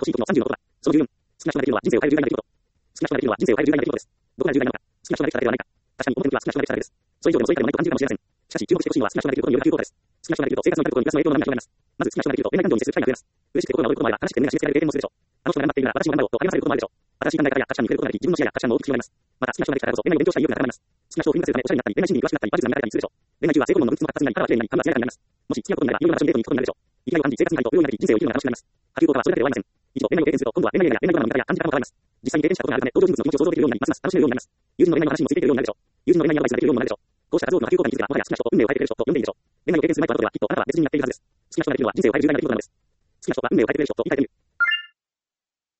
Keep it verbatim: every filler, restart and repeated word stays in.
欲しい時のさんじゅうのことだ。そのじゅうよん、好きな人ができるのは人生を変える重大な出来事。好きな人ができるのは人生を変える重大な出来事です。どこが重大なのか。好きな人ができただけではないか。確かに表向きは好きな人ができただけです。それ以上でもそういったでもないと感じるかもしれません。しかし注目してほしいのは好きな人ができることによる急効果です。好きな人ができると生活の至るところにプラスの影響の波が広がります。まず好きな人ができると恋愛感情に接する機会が増えます。嬉しくて心が躍ることもあれば悲しくて目が締め付けられる経験もするでしょう。あの人が頑張っているなら私も頑張ろうと励まされることもあるでしょう。新しい考え方や価値観に触れることができ、自分の視野や価値観も大きく広がります。また好きな人ができたからこそ恋愛を勉強したい意欲が高まります。好きな人を振り回せるためおしゃれになったり、恋愛心理に詳しくなったり、馬術が見られたりするでしょう。恋愛中は性ホルモンの分泌も活発になり、体は綺麗になり、髪は艶やかになります。もし好きなことになれば、いろいろな場所にデートに行くことになるでしょう。生きがいを感じ、生活になりと、不要になり、人生を生きるのが楽しくなります。波及効果はそれだけで終わりません。以上、恋愛を経験すると、今度は恋愛や恋愛ドラマの見方や感じ方も変わります。実際に経験したことがあるため、登場人物の気持ちを想像できるようになり、ますます楽しめるようになります。友人の恋愛の話にもついていけるようになるでしょう。友人の恋愛にアドバイスができるようになるでしょう。こうした数多くの波及効果に気づけば、もはや好きな人と運命を変えてくれる人と呼んでいいでしょう。恋愛を経験する前と後では、きっとあなたは別人になっているはずです。好きな人ができるのは人生を変える重大な出来事なのです。好きな人は運命を変えてくれる人と言い換えてみる。